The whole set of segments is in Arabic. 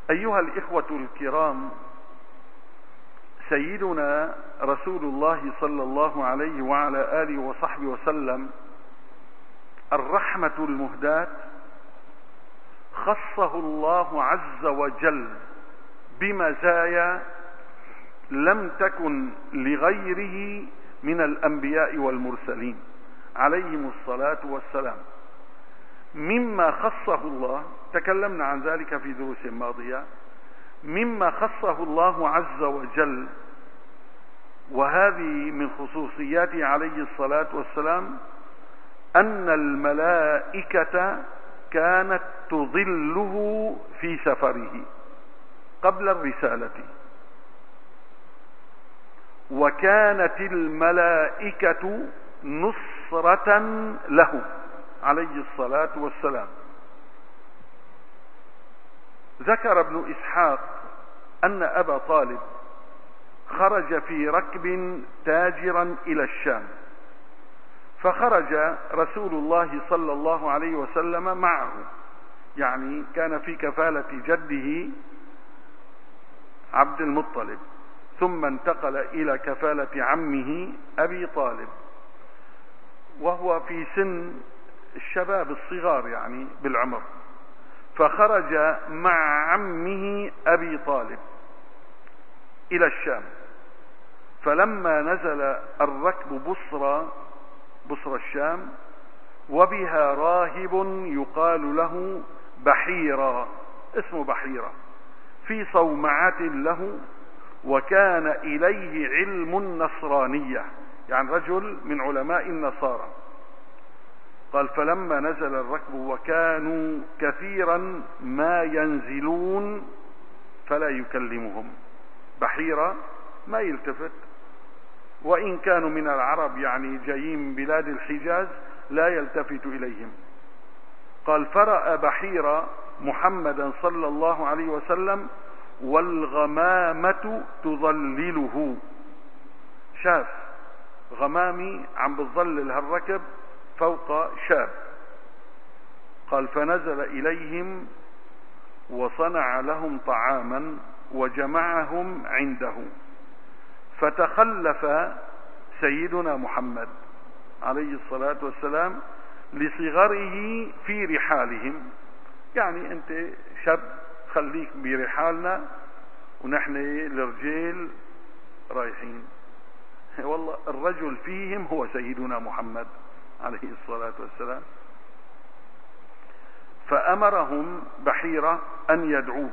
أيها الإخوة الكرام، سيدنا رسول الله صلى الله عليه وعلى آله وصحبه وسلم الرحمة المهداة خصه الله عز وجل بمزايا لم تكن لغيره من الأنبياء والمرسلين عليهم الصلاة والسلام. مما خصه الله، تكلمنا عن ذلك في دروس ماضية، مما خصه الله عز وجل، وهذه من خصوصياته عليه الصلاة والسلام، أن الملائكة كانت تظله في سفره قبل الرسالة، وكانت الملائكة نصرة له عليه الصلاة والسلام. ذكر ابن إسحاق أن أبا طالب خرج في ركب تاجرا إلى الشام، فخرج رسول الله صلى الله عليه وسلم معه، يعني كان في كفالة جده عبد المطلب، ثم انتقل إلى كفالة عمه أبي طالب، وهو في سن الشباب الصغار يعني بالعمر، فخرج مع عمه أبي طالب إلى الشام. فلما نزل الركب بصرى الشام، وبها راهب يقال له بحيرة، اسمه بحيرة، في صومعة له، وكان إليه علم النصرانية، يعني رجل من علماء النصارى. قال: فلما نزل الركب وكانوا كثيرا ما ينزلون فلا يكلمهم. بحيرة ما يلتفت، وإن كانوا من العرب يعني جايين من بلاد الحجاز لا يلتفت إليهم. قال: فرأى بحيرة محمدا صلى الله عليه وسلم والغمامة تظلله، شاف غمامي عم بتظلل هالركب فوق شاب. قال: فنزل إليهم وصنع لهم طعاما وجمعهم عنده، فتخلف سيدنا محمد عليه الصلاة والسلام لصغره في رحالهم، يعني أنت شاب خليك برحالنا ونحن الرجال رايحين. والله الرجل فيهم هو سيدنا محمد عليه الصلاة والسلام. فأمرهم بحيرة أن يدعوه،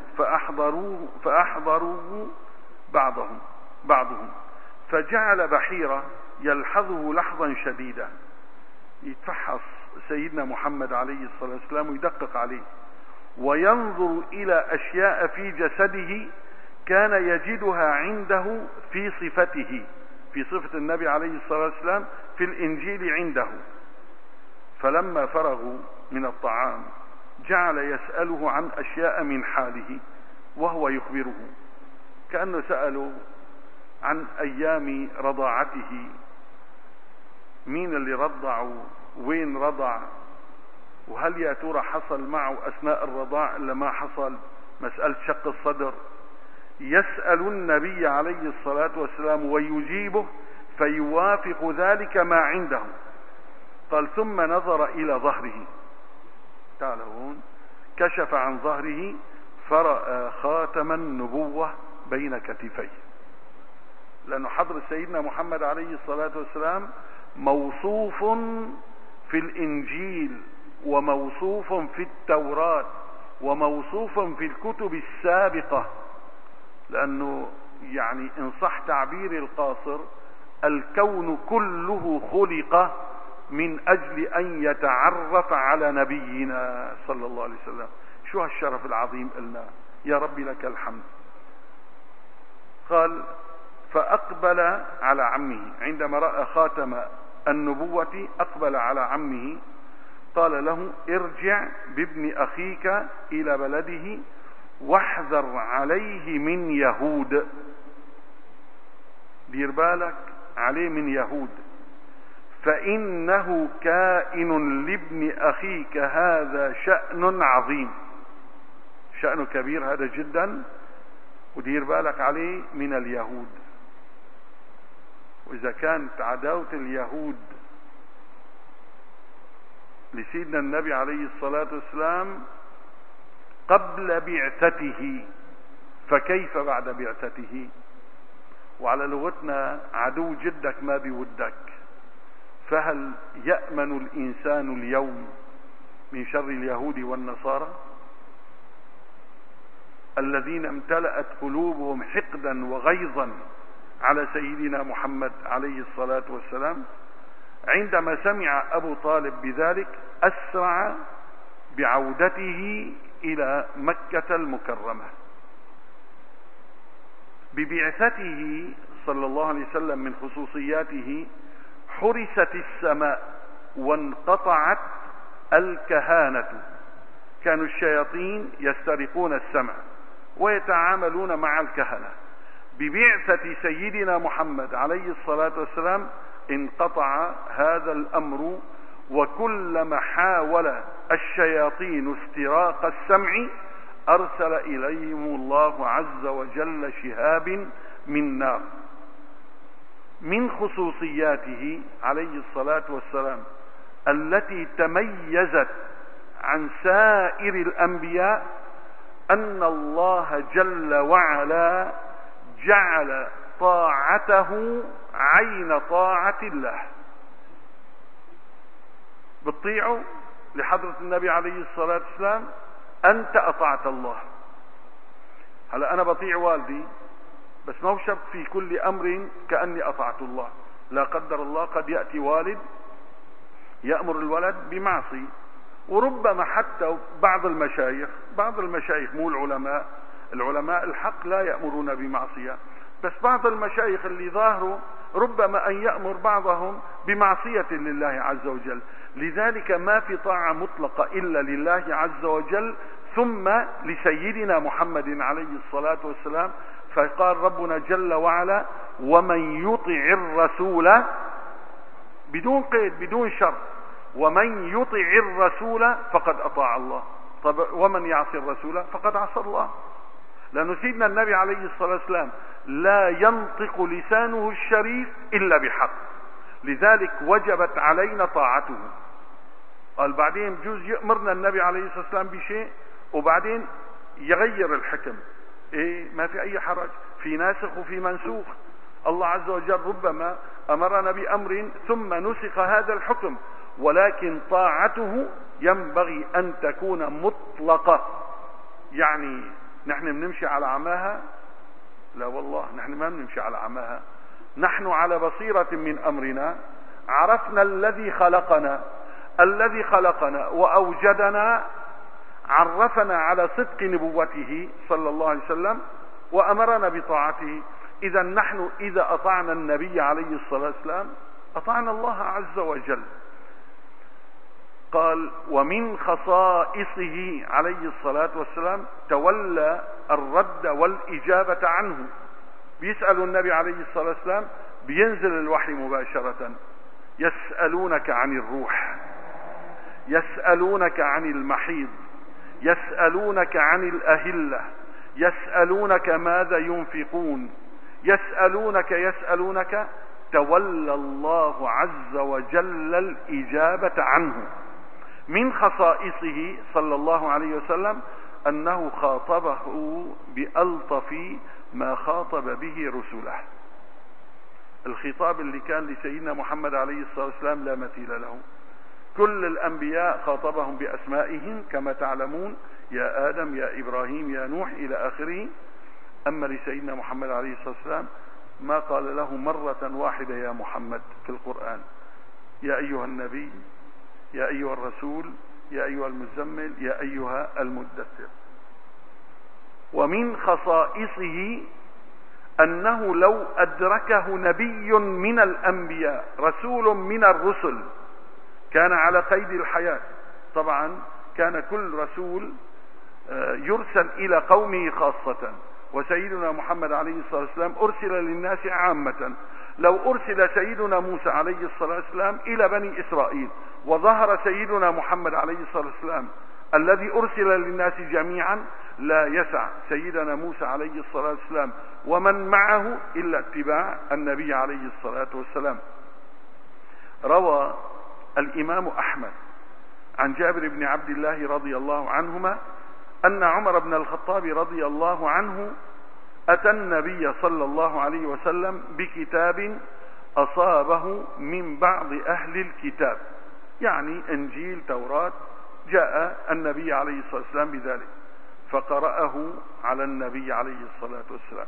فأحضروه بعضهم، فجعل بحيرة يلحظه لحظا شديدا، يتفحص سيدنا محمد عليه الصلاة والسلام ويدقق عليه، وينظر إلى أشياء في جسده كان يجدها عنده في صفته، في صفة النبي عليه الصلاة والسلام في الإنجيل عنده. فلما فرغوا من الطعام جعل يسأله عن أشياء من حاله وهو يخبره، كأنه سأله عن أيام رضاعته، مين اللي رضع وين رضع، وهل يا ترى حصل معه أثناء الرضاع إلا ما حصل، مسألة شق الصدر. يسأل النبي عليه الصلاة والسلام ويجيبه فيوافق ذلك ما عنده. قال: ثم نظر إلى ظهره، تعالوا هون، كشف عن ظهره فرأى خاتم النبوة بين كتفيه، لأنه حضر سيدنا محمد عليه الصلاة والسلام موصوف في الإنجيل، وموصوف في التوراة، وموصوف في الكتب السابقة، لأنه يعني إن صح تعبير القاصر الكون كله خلق من أجل أن يتعرف على نبينا صلى الله عليه وسلم. شو هالشرف العظيم قلنا، يا ربي لك الحمد. قال: فأقبل على عمه، عندما رأى خاتم النبوة أقبل على عمه، قال له: ارجع بابن أخيك إلى بلده واحذر عليه من يهود، دير بالك عليه من يهود، فإنه كائن لابن أخيك هذا شأن عظيم. شأنه كبير هذا جدا، ودير بالك عليه من اليهود. وإذا كانت عداوة اليهود لسيدنا النبي عليه الصلاة والسلام قبل بعثته، فكيف بعد بعثته؟ وعلى لغتنا عدو جدك ما بودك. فهل يأمن الإنسان اليوم من شر اليهود والنصارى الذين امتلأت قلوبهم حقدا وغيظا على سيدنا محمد عليه الصلاة والسلام؟ عندما سمع أبو طالب بذلك أسرع بعودته إلى مكة المكرمة. ببعثته صلى الله عليه وسلم من خصوصياته حرست السماء وانقطعت الكهانة. كانوا الشياطين يسترقون السمع ويتعاملون مع الكهنة. ببعثة سيدنا محمد عليه الصلاة والسلام انقطع هذا الأمر، وكلما حاول الشياطين استراق السمع أرسل إليهم الله عز وجل شهاب من نار. من خصوصياته عليه الصلاة والسلام التي تميزت عن سائر الأنبياء أن الله جل وعلا جعل طاعته عين طاعة الله. بتطيعوا لحضرة النبي عليه الصلاة والسلام أنت أطعت الله. هلا أنا بطيع والدي، بس ما هو شرط في كل أمر كأني أطعت الله. لا قدر الله قد يأتي والد يأمر الولد بمعصية، وربما حتى بعض المشايخ مو العلماء الحق لا يأمرون بمعصية، بس بعض المشايخ اللي ظاهروا ربما أن يأمر بعضهم بمعصية لله عز وجل. لذلك ما في طاعة مطلقة إلا لله عز وجل ثم لسيدنا محمد عليه الصلاة والسلام. فقال ربنا جل وعلا: ومن يطع الرسول، بدون قيد بدون شرط، ومن يطع الرسول فقد أطاع الله. طب ومن يعصي الرسول فقد عصى الله، لأن سيدنا النبي عليه الصلاة والسلام لا ينطق لسانه الشريف إلا بحق، لذلك وجبت علينا طاعته. قال بعدين بجوز يأمرنا النبي عليه الصلاة والسلام بشيء وبعدين يغير الحكم، ما في أي حرج، في ناسخ وفي منسوخ. الله عز وجل ربما أمرنا بأمر ثم نسخ هذا الحكم، ولكن طاعته ينبغي أن تكون مطلقة. يعني نحن بنمشي على عماها؟ لا والله، نحن ما بنمشي على عماها، نحن على بصيرة من أمرنا. عرفنا الذي خلقنا وأوجدنا، عرفنا على صدق نبوته صلى الله عليه وسلم وأمرنا بطاعته. إذا نحن إذا أطعنا النبي عليه الصلاة والسلام أطعنا الله عز وجل. قال: ومن خصائصه عليه الصلاة والسلام تولى الرد والإجابة عنه. بيسألوا النبي عليه الصلاة والسلام، بينزل الوحي مباشرة: يسألونك عن الروح، يسألونك عن المحيض، يسألونك عن الأهلة، يسألونك ماذا ينفقون، يسألونك. تولى الله عز وجل الإجابة عنه. من خصائصه صلى الله عليه وسلم أنه خاطبه بألطف ما خاطب به رسله. الخطاب اللي كان لسيدنا محمد عليه الصلاة والسلام لا مثيل له. كل الأنبياء خاطبهم بأسمائهم كما تعلمون: يا آدم، يا إبراهيم، يا نوح، إلى آخره. أما لسيدنا محمد عليه الصلاة والسلام ما قال له مرة واحدة يا محمد في القرآن: يا أيها النبي، يا أيها الرسول، يا أيها المزمل، يا أيها المدثر. ومن خصائصه أنه لو أدركه نبي من الأنبياء، رسول من الرسل، كان على قيد الحياة. طبعا كان كل رسول يرسل إلى قومه خاصة، وسيدنا محمد عليه الصلاة والسلام أرسل للناس عامة. لو أرسل سيدنا موسى عليه الصلاة والسلام إلى بني إسرائيل، وظهر سيدنا محمد عليه الصلاة والسلام الذي أرسل للناس جميعا لا يسع سيدنا موسى عليه الصلاة والسلام ومن معه إلا اتباع النبي عليه الصلاة والسلام. روى الإمام أحمد عن جابر بن عبد الله رضي الله عنهما أن عمر بن الخطاب رضي الله عنه أتى النبي صلى الله عليه وسلم بكتاب أصابه من بعض أهل الكتاب، يعني إنجيل توراة، جاء النبي عليه الصلاة والسلام بذلك فقرأه على النبي عليه الصلاة والسلام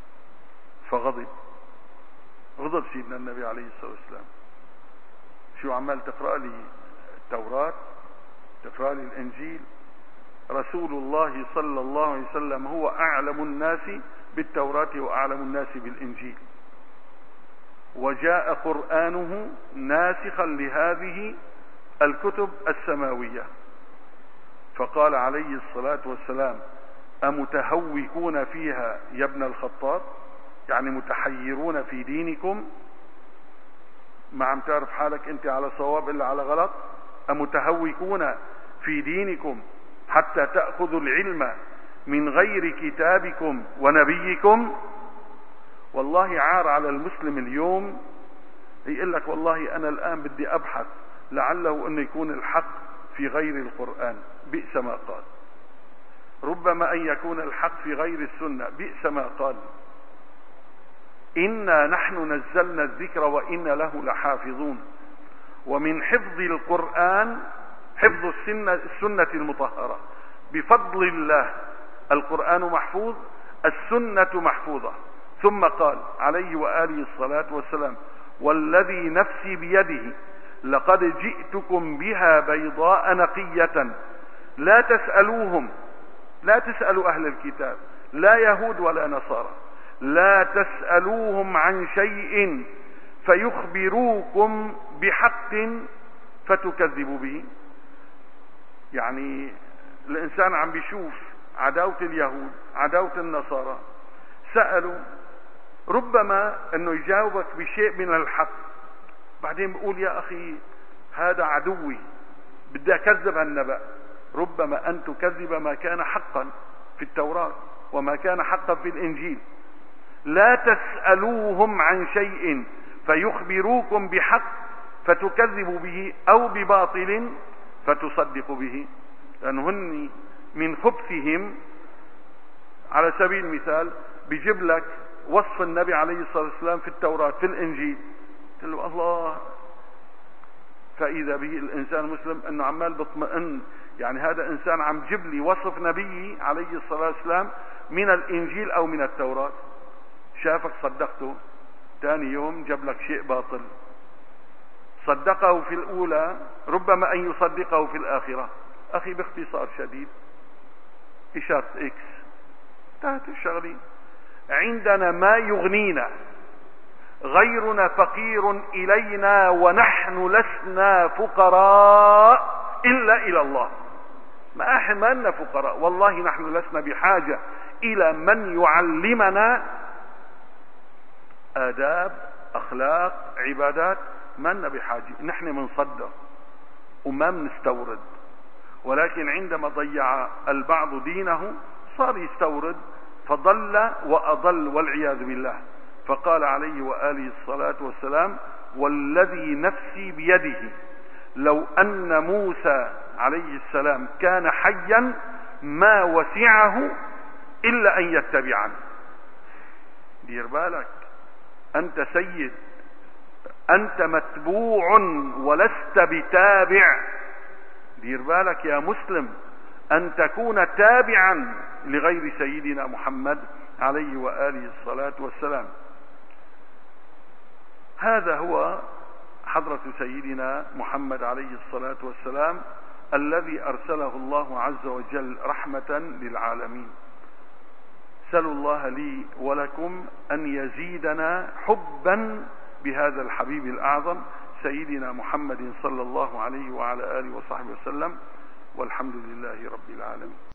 غضب سيدنا النبي عليه الصلاة والسلام. شو عمال تقرأ لي التوراة، تقرأ لي الإنجيل؟ رسول الله صلى الله عليه وسلم هو أعلم الناس بالتوراة وأعلم الناس بالإنجيل، وجاء قرآنه ناسخا لهذه الكتب السماوية. فقال عليه الصلاة والسلام: أمتهوكون فيها يا ابن الخطاب؟ يعني متحيرون في دينكم، ما عم تعرف حالك انت على صواب الا على غلط؟ أمتهوكون في دينكم حتى تأخذوا العلم من غير كتابكم ونبيكم؟ والله عار على المسلم اليوم يقول لك والله أنا الآن بدي أبحث لعله أن يكون الحق في غير القرآن، بئس ما قال. ربما أن يكون الحق في غير السنة، بئس ما قال. إنا نحن نزلنا الذكر وإنا له لحافظون. ومن حفظ القرآن حفظ السنة المطهرة بفضل الله. القرآن محفوظ، السنة محفوظة. ثم قال عليه وآله الصلاة والسلام: والذي نفسي بيده لقد جئتكم بها بيضاء نقية لا تسألوهم، لا تسألوا أهل الكتاب، لا يهود ولا نصارى، لا تسألوهم عن شيء فيخبروكم بحق فتكذبوا به. يعني الإنسان عم بيشوف عداوة اليهود، عداوة النصارى، سألوا ربما أنه يجاوبك بشيء من الحق، بعدين بيقول يا أخي هذا عدوي بدي أكذب هالنبأ. ربما أن تكذب ما كان حقا في التوراة وما كان حقا في الإنجيل. لا تسألوهم عن شيء فيخبروكم بحق فتكذبوا به أو بباطل فتصدقوا به. لأنهن من خبثهم، على سبيل المثال بيجيب لك وصف النبي عليه الصلاة والسلام في التوراة في الإنجيل، قل له الله، فإذا به الإنسان المسلم أنه عمال بطمئن، يعني هذا إنسان عم جيب لي وصف نبي عليه الصلاة والسلام من الإنجيل أو من التوراة. شافك صدقته، ثاني يوم جاب لك شيء باطل. صدقه في الأولى، ربما أن يصدقه في الآخرة. أخي باختصار شديد، إشارة إكس، انتهت الشغلة. عندنا ما يغنينا، غيرنا فقير إلينا ونحن لسنا فقراء إلا إلى الله. ما لنا فقراء، والله نحن لسنا بحاجة إلى من يعلمنا آداب، أخلاق، عبادات، ما لنا بحاجة. نحن منصدر وما بنستورد. ولكن عندما ضيع البعض دينه صار يستورد فضل وأضل والعياذ بالله. فقال عليه وآله الصلاة والسلام: والذي نفسي بيده لو أن موسى عليه السلام كان حيا ما وسعه إلا أن يتبعني. دير بالك، أنت سيد، أنت متبوع ولست بتابع. دير بالك يا مسلم أن تكون تابعا لغير سيدنا محمد عليه وآله الصلاة والسلام. هذا هو حضرة سيدنا محمد عليه الصلاة والسلام الذي أرسله الله عز وجل رحمة للعالمين. سألوا الله لي ولكم أن يزيدنا حبا بهذا الحبيب الأعظم سيدنا محمد صلى الله عليه وعلى آله وصحبه وسلم، والحمد لله رب العالمين.